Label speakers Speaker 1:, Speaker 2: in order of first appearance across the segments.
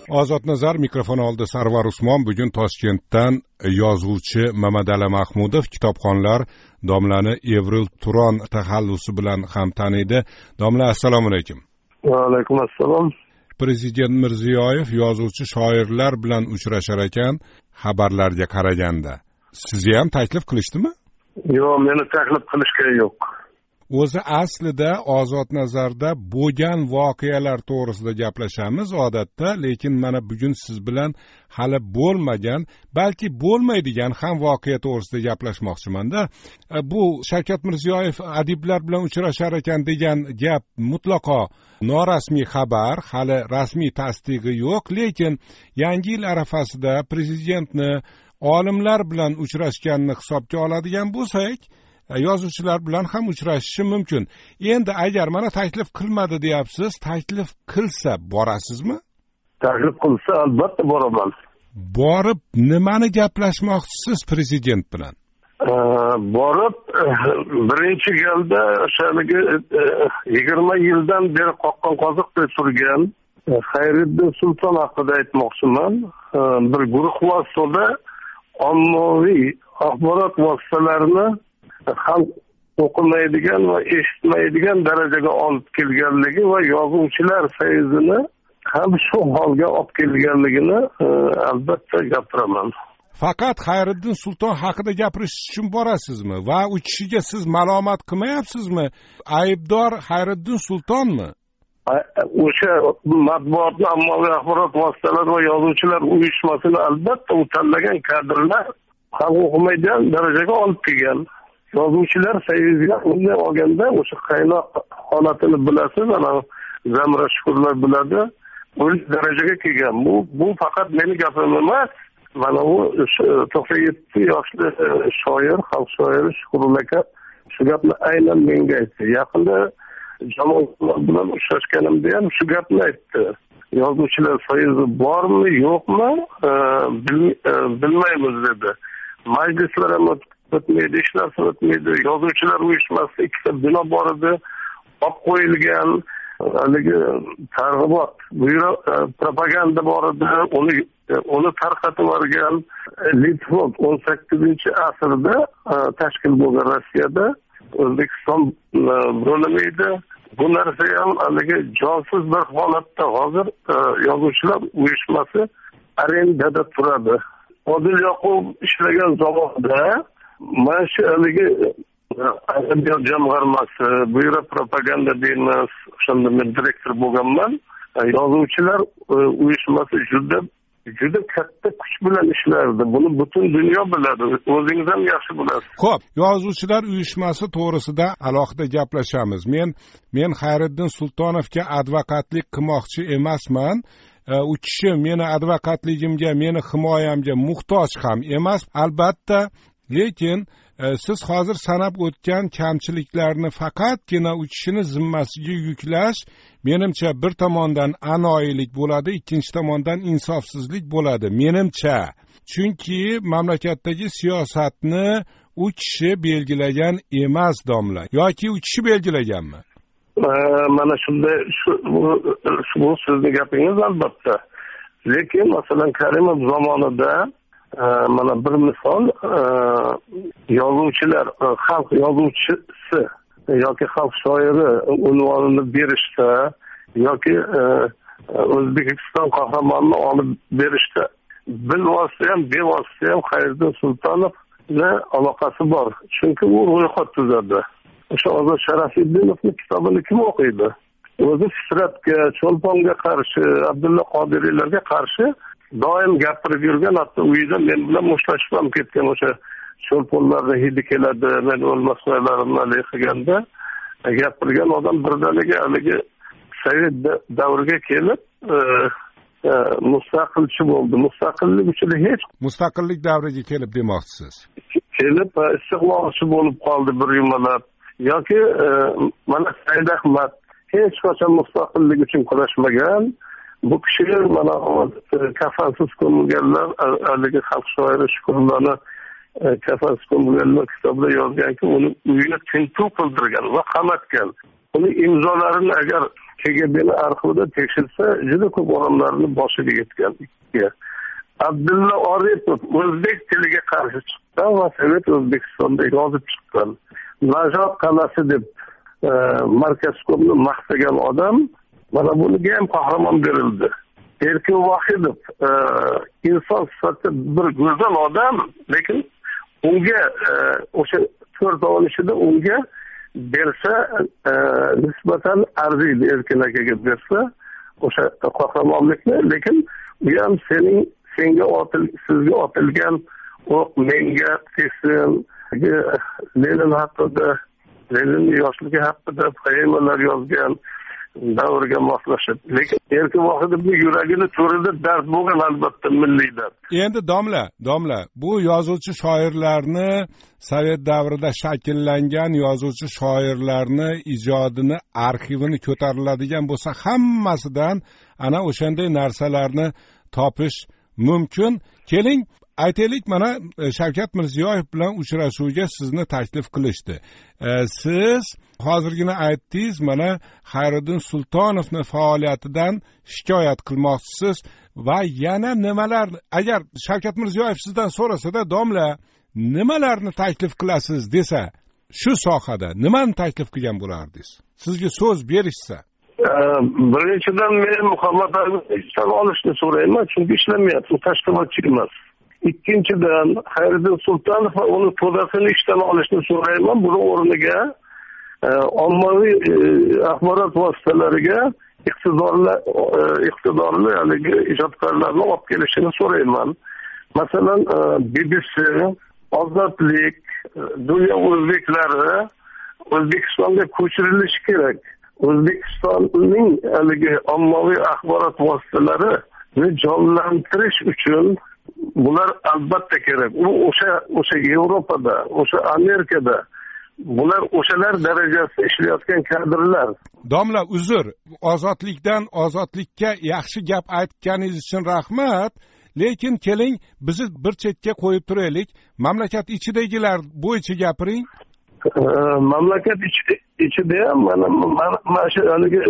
Speaker 1: Ozodnazar mikrofon oldi. Sarvar Usmon bugun Toshkentdan yozuvchi Mamadali Mahmudov kitobxonlar domlani Evril Turon taxallusi bilan ham taniydi. Domla, assalomu alaykum.
Speaker 2: Va alaykum assalom.
Speaker 1: Prezident Mirziyoyev yozuvchi shoirlar bilan uchrashar ekan, xabarlarga qaraganda. Sizni ham taklif qilishdimi?
Speaker 2: Yo'q, meni taklif qilishga yo'q.
Speaker 1: O'zi aslida Ozodnazarda bo'lgan voqealar to'g'risida gaplashamiz odatda, lekin mana bugun siz bilan hali bo'lmagan, balki bo'lmaydigan ham voqea to'g'risida gaplashmoqchiman-da. Bu Shavkat Mirziyoyev adiblar bilan uchrashar ekan degan gap mutlaqo norasmiy xabar, hali rasmiy tasdig'i yo'q, lekin Yangi yil arafasida prezidentni olimlar bilan uchrashganini hisobga oladigan bo'lsak, yozuvchilar bilan ham uchrashishi mumkin. Endi agar mana taklif qilmadi deyapsiz, taklif qilsa borasizmi?
Speaker 2: Taklif qilsa albatta boraman.
Speaker 1: Borib nimani gaplashmoqchisiz prezident bilan?
Speaker 2: Borib birinchi galda o'shaligi 20 yildan beri qoqqan qoziqdek turgan Xayriddin Sulton haqida aytmoqchiman. Bir guruh vositida ommaviy axborot vositalarini xalq o'qimaydigan va eshitmaydigan darajaga olib kelganligi va yozuvchilar sayzini ham shu holga olib kelganligini albatta gapiraman.
Speaker 1: Faqat Xayriddin Sulton haqida gapirish uchun borasizmi va u kishiga siz malomat qilmayapsizmi? Aybdor Xayriddin Sultonmi?
Speaker 2: O'sha matbuotni, ommaviy axborot vositalari va yozuvchilar uyushmasini albatta u tanlagan kadrlar xalq o'qimaydigan darajaga olib kelgan. Yozuvchilar sayyiziga unday olganda o'sha qaynoq holatini bilasiz, ana Zamira Shukurlar biladi. Bu darajaga kelgan. Bu faqat meni gapim emas. Mana u 97 yoshli shoir, xalq shoiri Shukurlar aka shu gapni aynan menga aytdi. Yaqinda jamoatlar bilan uchrashganimda ham shu gapni aytdi. Yozuvchilar sayyizi bormi, yo'qmi, bilmaymiz dedi. Majlislar ham o'tmaydi, hech narsa o'tmaydi. Yozuvchilar uyushmasida ikkita bino bor edi, olib qo'yilgan, haligi targ'ibot, propaganda bor edi, uni tarqatib yuborgan Litvok 18-asrda tashkil bo'lgan Rossiyada O'zbekiston bo'limi edi. Bu narsa ham haligi jonsiz bir holatda hozir yozuvchilar uyushmasi arendada turadi. Odil Yoqub ishlagan zamonda mana shu haligi adabiyot jamg'armasi, bu yerda propaganda deymiz, o'shanda men direktor bo'lganman. Yozuvchilar uyushmasi juda katta kuch bilan ishlardi. Buni butun dunyo biladi. O'zingiz ham yaxshi bilasiz.
Speaker 1: Xo'p, yozuvchilar uyushmasi to'g'risida alohida gaplashamiz. Men Xayriddin Sultonovga advokatlik qilmoqchi emasman. U kishi meni advokatligimga, meni himoyamga muhtoj ham emas, albatta, lekin siz hozir sanab o'tgan kamchiliklarni faqatgina u kishini zimmasiga yuklash menimcha bir tomondan anoyilik bo'ladi, ikkinchi tomondan insofsizlik bo'ladi menimcha. Chunki mamlakatdagi siyosatni u kishi belgilagan emas, domla, yoki u kishi belgilaganmi?
Speaker 2: Mana shunday bu sizni gapingiz albatta. Lekin masalan Karimov zamonida mana bir misol yozuvchilar, xalq yozuvchisi yoki xalq shoiri unvonini berishda yoki O'zbekiston qahramonini olib berishda bilvosita ham bevosita ham Xayriddin Sultonovga aloqasi bor. Chunki u ro'yxat tuzadi. O'sha Ozod Sharafiddinovning kitobini kim o'qiydi? O'zi Fitratga, Cho'lponga qarshi, Abdulla Qodiriylarga qarshi doim gapirib yurgan, hatto uyida men bilan mushtlashib ham ketgan, o'sha Cho'lponlarga hidi keladi, men o'lmasmaylarimni alay qilganda gapirgan odam birdaniga haligi Sovet davriga kelib mustaqilchi bo'ldi. Mustaqillik uchun hech
Speaker 1: mustaqillik davriga kelib demoqchisiz.
Speaker 2: Kelib istiqlolchi bo'lib qoldi bir yumalab. Yoki mana Said Ahmad hech qachon mustaqillik uchun kurashmagan. Bu kishi mana kafansiz ko'milganlar, haligi xalq shoiri Shukurlarni kafansiz ko'milganlar kitobida yozganki, uni uyini tintuv qildirgan va qamatgan. Uni imzolarini agar KGB'ni arxivida tekshirsa juda ko'p odamlarni boshiga yetgan. Abdulla Oripov o'zbek tiliga qarshi chiqqan va Sovet O'zbekistonda yozib chiqqan. Najot qal'asi deb markazkomni maqtagan odam, mana bunga ham qahramon berildi. Erkin Vohidov inson sifatida bir go'zal odam, lekin unga o'sha 4 oy ichida unga bersa nisbatan arziydi, Erkin akaga bersa o'sha qahramonlikni, lekin u ham sizga otilgan o'q menga tegsin, Lenin haqida, Lenin yoshligi haqida poemalar yozgan, davrga moslashib. Lekin Erkin Vohidovning yuragini to'rida dard bo'lgan, albatta milliy dard.
Speaker 1: Endi domla, bu yozuvchi shoirlarni Sovet davrida shakllangan yozuvchi shoirlarni ijodini arxivini ko'tariladigan bo'lsa, hammasidan ana o'shanday narsalarni topish mumkin. Keling, aytaylik, mana Shavkat Mirziyoyev bilan uchrashuvga sizni taklif qilishdi. Siz hozirgina aytdingiz, mana Xayriddin Sultonovning faoliyatidan shikoyat qilmoqchisiz va yana nimalar, agar Shavkat Mirziyoyev sizdan so'rasada, domla, nimalarni taklif qilasiz desa, shu sohada nimani taklif qilgan bo'lardingiz? Sizga so'z berishsa.
Speaker 2: Birinchidan men Muhammad Ali'ni ishdan olishni so'rayman, chunki ishlamayapti, tashkilotchi emas. Ikkinchidan Xayriddin Sultonov va uning to'dasini ishdan olishni so'rayman. Buni o'rniga ommaviy axborot vositalariga iqtidorli haligi ijodkorlarni olib kelishini so'rayman. Masalan, BBC, Ozodlik, Dunyo o'zbeklari O'zbekistonga ko'chirilishi kerak. O'zbekistonning haligi ommaviy axborot vositalarini jonlantirish uchun bular albatta kerak. U o'sha Yevropada, o'sha Amerikada bular o'shalar darajasida ishlayotgan kadrlar.
Speaker 1: Domla, uzr, ozodlikka yaxshi gap aytganingiz uchun rahmat. Lekin keling, bizni bir chetga qo'yib turaylik. Mamlakat ichidagilar bo'yicha gapiring.
Speaker 2: Mamlakat ichida ham mana shu haligi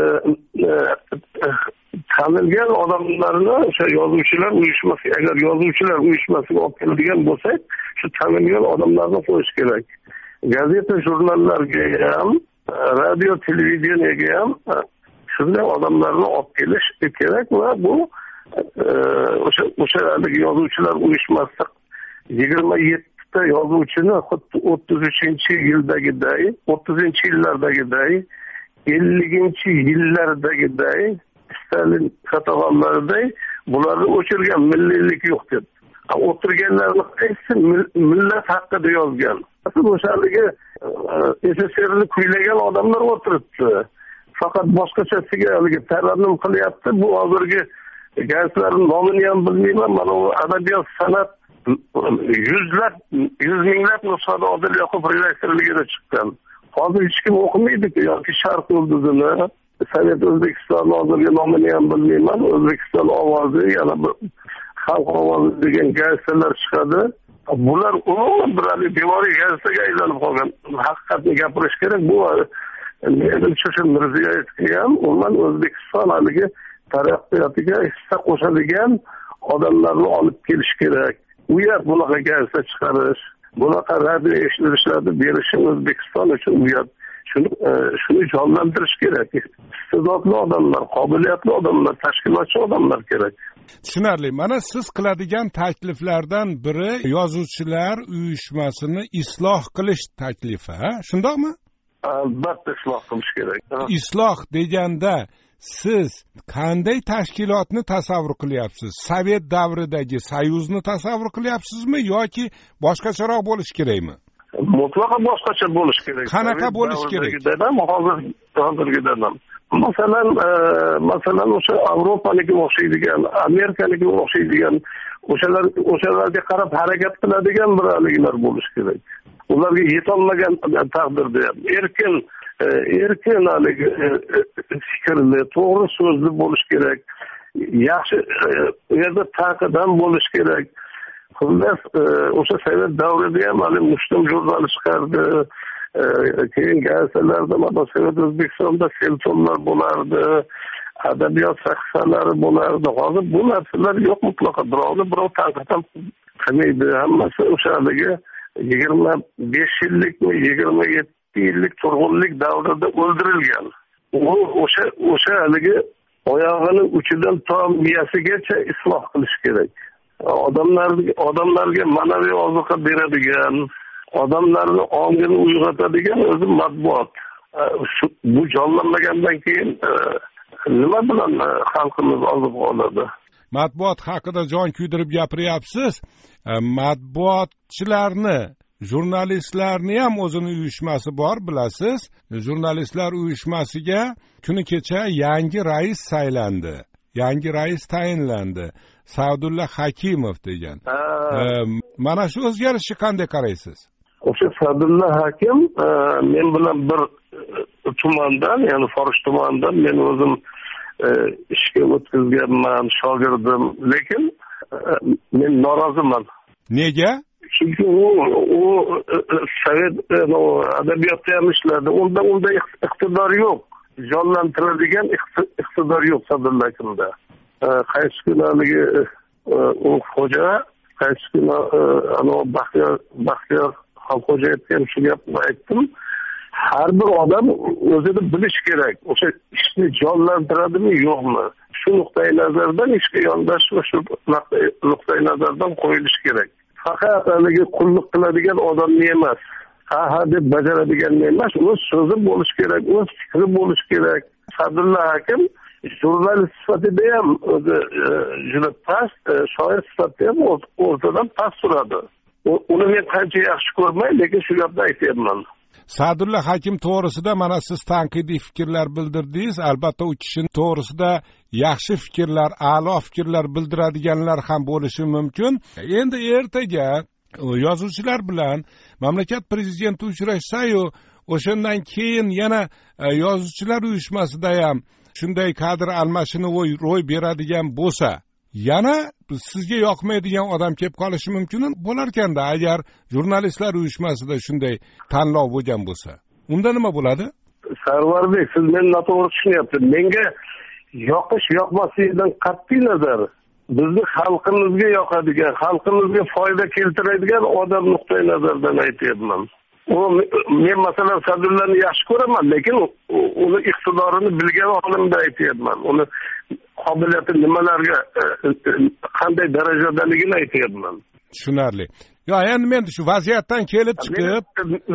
Speaker 2: tanilgan odamlarni o'sha yozuvchilar uyushmasi, agar yozuvchilar uyushmasiga olib keladigan bo'lsak, shu tanilgan odamlarni qo'yish kerak. Gazeta, jurnallarga ham, radio, televideniyega ham shunday odamlarni olib kelish kerak va bu o'sha haligi yozuvchilar uyushmasida 27 ta yozuvchini xuddi 30-yillardagiday, 50-yillardagiday, Stalin qatag'onlariday bularni o'chirgan, milliylik yo'q deb. O'tirganlarni qaysi millat haqida yozgan? O'shaligi SSRni kuylagan odamlar o'tiribdi. Faqat boshqachasiga haligi tarannum qilyapti. Bu hozirgi gazetlarning nomini ham bilmayman. Mana u adabiyot, san'at yuz minglab nusxada Odil Yoqub redaktorligida chiqqan. Hozir hech kim o'qimaydi-ku, yoki Sharq yulduzini, Sovet O'zbekistoni hozirgi nomini ham bilmayman, O'zbekiston ovozi, yana bir Xalq ovozi degan gazetalar chiqadi. Bular umuman bir devoriy gazetaga aylanib qolgan. Haqiqatni gapirish kerak. Bu menimcha shu Mirziyoyevga ham umuman O'zbekiston haligi taraqqiyotiga hissa qo'shadigan odamlarni olib kelish kerak. U yer bunaqa gazeta chiqarish, bunaqa radio eshittirishlarni berishi O'zbekiston uchun u yer shuni jonlantirish kerak. Iste'dodli odamlar, qobiliyatli odamlar, tashkilotchi odamlar kerak.
Speaker 1: Tushunarli. Mana siz qiladigan takliflardan biri yozuvchilar uyushmasini isloh qilish taklifi, shundoqmi?
Speaker 2: Albatta isloh qilish kerak.
Speaker 1: Isloh deganda siz qanday tashkilotni tasavvur qilyapsiz? Sovet davridagi Soyuzni tasavvur qilyapsizmi yoki boshqacharoq bo'lishi kerakmi?
Speaker 2: Mutlaqo boshqacha bo'lishi kerak.
Speaker 1: Qanaqa bo'lishi kerak?
Speaker 2: Hozirgidan ham. Masalan o'sha Yevropaniki o'xshaydigan, Amerikaniki o'xshaydigan, o'shalarga qarab harakat qiladigan bir haligilar bo'lishi kerak. Ularga yetolmagan taqdirda ham erkin haligi fikrli, to'g'ri so'zli bo'lish kerak. Yaxshi u yerda tanqidam bo'lish kerak. Xullas, o'sha Sovet davrida ham hali Muslim jurnali chiqardi, keyin gazetlarda mana Sovet O'zbekistonda seltomlar bo'lardi, adabiyot sahifalari bo'lardi. Hozir bu narsalar yo'q mutlaqo. Birov tanqid ham qilmaydi. Hammasi o'sha haligi 25 yillikmi, 27 yillik turg'unlik davrida o'ldirilgan. O'sha haligi oyog'ining uchidan to miyasigacha isloh qilish kerak. Odamlarga ma'naviy ozuqa beradigan, odamlarni ongini uyg'otadigan o'zi matbuot. Bu jonlanmagandan keyin nima bilan xalqimiz oziq oladi?
Speaker 1: Matbuot haqida jon kuydirib gapiryapsiz. Matbuotchilarni, jurnalistlarni ham o'zini uyushmasi bor, bilasiz. Jurnalistlar uyushmasiga kuni kecha yangi rais saylandi. Yangi rais tayinlandi. Sa'dulla Hakimov degan. Mana shu o'zgarishni qanday qaraysiz?
Speaker 2: O'sha Sa'dulla Hakim men bilan bir tumandan, ya'ni Forish tumanidan men o'zim ishga o'tkazganman, shogirdim, lekin men noroziman.
Speaker 1: Nega?
Speaker 2: Chunki u sovet adabiyotda ham ishladi. Unda iqtidor yo'q. Jonlantiradigan iqtidor yo'q Sa'dulla Hakimda. Qaysi kunligi u xo'ja, qaysi kuni Baxtiyor Xalqo'ja aytgan shu gapni aytdim. Har bir odam o'zini bilish kerak. O'sha ishni jonlantiradimi, yo'qmi? Shu nuqtai nazardan ishga yondashish va shu nuqtai nazardan qo'yilish kerak. Faqat haligi qulluq qiladigan odamni emas, ha deb bajaradiganni emas, o'z so'zi bo'lish kerak, o'z fikri bo'lish kerak. Sa'dulla Hakim jurnalist sifatida ham o'zi juda past, shoir sifatida ham o'rtadan past turadi. Uni men qancha yaxshi ko'rmay, lekin shu gapni aytyapman.
Speaker 1: Sa'dulla Hakim to'g'risida mana siz tanqidiy fikrlar bildirdingiz. Albatta u kishi to'g'risida yaxshi fikrlar, a'lo fikrlar bildiradiganlar ham bo'lishi mumkin. Endi ertaga yozuvchilar bilan mamlakat prezidenti uchrashsa-yu, o'shandan keyin yana yozuvchilar uyushmasida ham shunday kadr almashinuv ro'y beradigan bo'lsa, yana sizga yoqmaydigan odam kelib qolishi mumkin bo'larkanda, agar jurnalistlar uyushmasida shunday tanlov bo'lgan bo'lsa. Unda nima bo'ladi?
Speaker 2: Sarvarbek, siz meni noto'g'ri tushunyapsiz. Menga yoqish yoqmasligidan qat'iy nazar, bizni xalqimizga yoqadigan, xalqimizga foyda keltiradigan odam nuqtai nazaridan aytyapman. Men masalan Sa'dullani yaxshi ko'raman, lekin uni iqtidorini bilgan olimda aytyapman. Uni qobiliyati nimalarga, qanday darajadaligini aytyapman.
Speaker 1: Tushunarli. Endi men shu vaziyatdan kelib chiqib,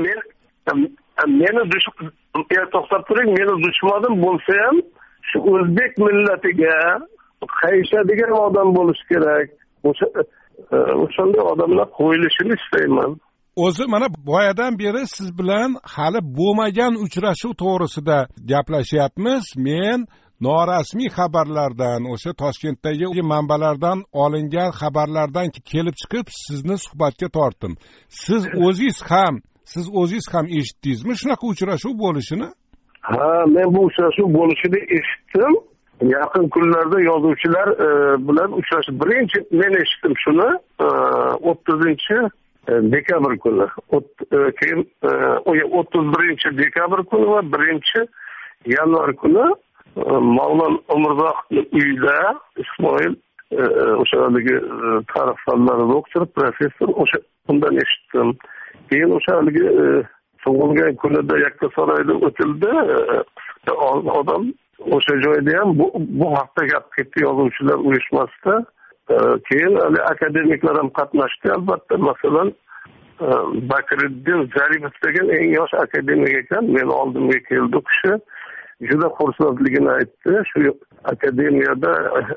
Speaker 2: meni to'xtab turing, meni dushmanim bo'lsa ham shu o'zbek millatiga qayishadigan odam bo'lish kerak. O'shanday odamlar qo'yilishini istayman.
Speaker 1: O'zi mana boyadan beri siz bilan hali bo'lmagan uchrashuv to'g'risida gaplashyapmiz. Men norasmiy xabarlardan, o'sha Toshkentdagi manbalardan olingan xabarlardan kelib chiqib sizni suhbatga tortdim. Siz o'zingiz ham eshitdingizmi shunaqa uchrashuv bo'lishini?
Speaker 2: Ha, men bu uchrashuv bo'lishini eshitdim. Yaqin kunlarda yozuvchilar bilan uchrashib, birinchi men eshitdim shuni 30 dekabr kuni. Keyin 31 dekabr kuni va 1 yanvar kuni Mavlon Umurzoqning uyida Ismoil o'sha haligi tarix fanlari doktori, professor, o'sha undan eshitdim. Keyin o'sha haligi tug'ilgan kunida Yakkasaroyda o'tildi. Odam o'sha joyda ham bu haqda gap ketdi yozuvchilar uyushmasida. Keyin hali akademiklar ham qatnashdi albatta. Masalan, Bakriddin Zaripov degan eng yosh akademik ekan. Men oldimga keldi u kishi. Juda xursandligini aytdi. Shu akademiyada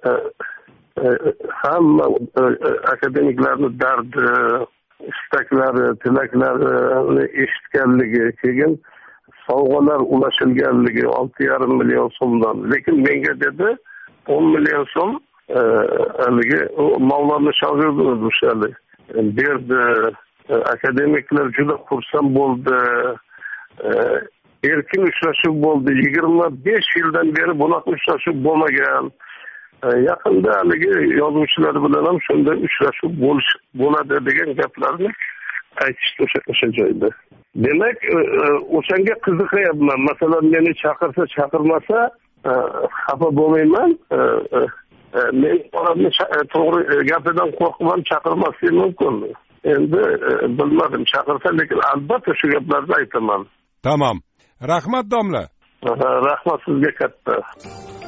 Speaker 2: hamma akademiklarni dardi, istaklari, tilaklarini eshitganligi, keyin sovg'alar ulashilganligi 6,5 million so'mdan. Lekin menga dedi 10 million so'm haligi Mavlonning shogirdi o'shali berdi. Akademiklar juda xursand bo'ldi. Erkin uchrashuv bo'ldi. 25 yildan beri bunaqa uchrashuv bo'lmagan. Yaqinda haligi yozuvchilar bilan ham shunday uchrashuv bo'ladi degan gaplarni aytishdi o'sha joyda. Demak, o'shanga qiziqayapman. Masalan, meni chaqirsa, chaqirmasa xafa bo'lmayman. Men odamni to'g'ri gapidan qo'rqib ham chaqirmasligim mumkin. Endi bilmadim, chaqirsa, lekin albatta shu gaplarni aytaman.
Speaker 1: Tamam. Rahmat domla.
Speaker 2: Rahmat sizga katta.